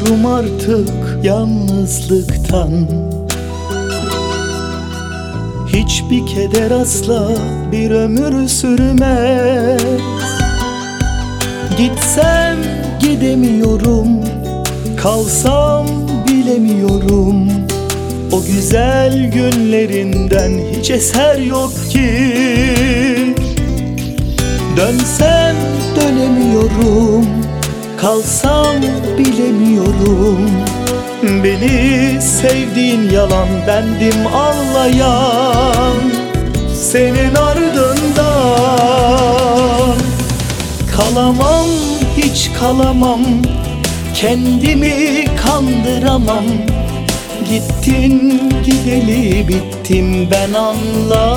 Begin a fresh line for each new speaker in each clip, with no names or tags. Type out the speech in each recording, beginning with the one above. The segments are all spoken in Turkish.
Korkmuyorum artık yalnızlıktan. Hiçbir keder asla bir ömür sürmez. Gitsem gidemiyorum, kalsam bilemiyorum. O güzel günlerinden hiç eser yok ki. Dönsem dönemiyorum, kalsam bilemiyorum. Beni sevdiğin yalan, bendim ağlayan senin ardından. Kalamam, hiç kalamam, kendimi kandıramam. Gittin gideli bittim ben, anla.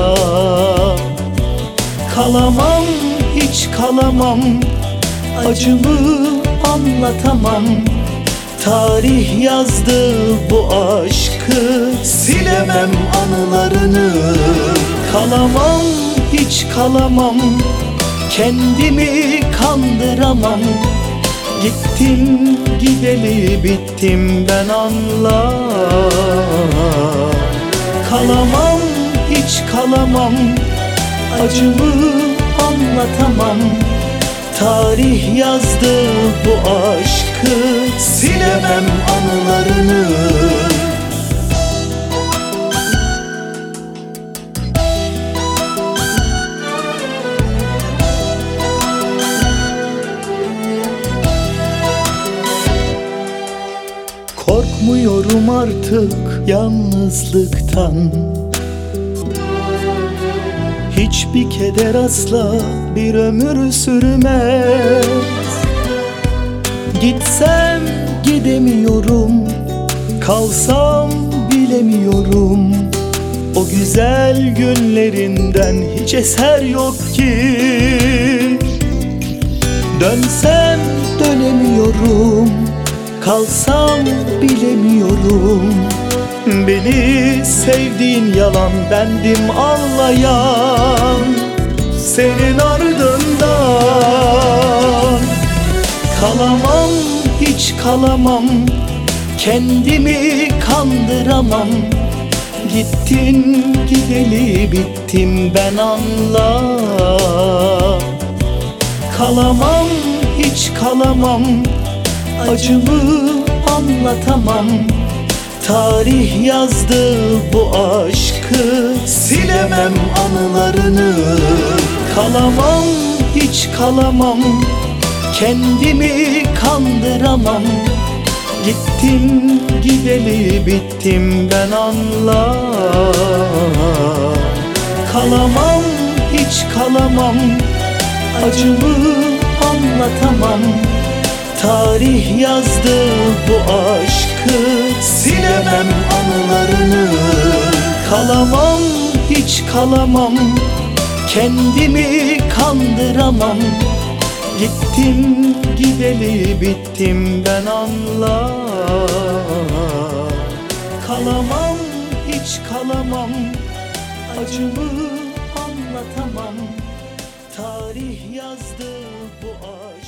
Kalamam, hiç kalamam, acımı anlatamam. Tarih yazdı bu aşkı, silemem anılarını. Kalamam, hiç kalamam, kendimi kandıramam. Gittin gideli bittim ben, anla. Kalamam, hiç kalamam, acımı anlatamam. Tarih yazdı bu aşkı, silemem anılarını. Korkmuyorum artık yalnızlıktan. Hiçbir keder asla bir ömür sürmez. Gitsem gidemiyorum, kalsam bilemiyorum. O güzel günlerinden hiç eser yok ki. Dönsem dönemiyorum, kalsam bilemiyorum. Beni sevdiğin yalan, bendim ağlayan senin ardından. Kalamam, hiç kalamam, kendimi kandıramam. Gittin gideli bittim ben, anla. Kalamam, hiç kalamam, acımı anlatamam. Tarih yazdı bu aşkı, silemem anılarını. Kalamam, hiç kalamam, kendimi kandıramam. Gittin gideli bittim ben, anla. Kalamam, hiç kalamam, acımı anlatamam. Tarih yazdı bu aşkı, silemem anılarını. Kalamam, hiç kalamam, kendimi kandıramam. Gittin gideli bittim ben, anla. Kalamam, hiç kalamam, acımı anlatamam. Tarih yazdı bu aşkı.